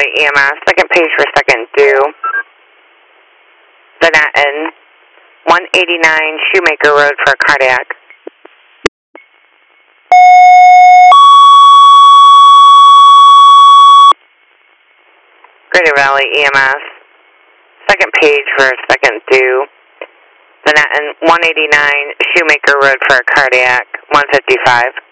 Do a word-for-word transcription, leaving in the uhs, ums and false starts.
E M S, second page for second due. Benetton, one eighty-nine Shoemaker Road for a cardiac. Greater Valley E M S, second page for second due. Benetton, one eighty-nine Shoemaker Road for a cardiac, one fifty-five.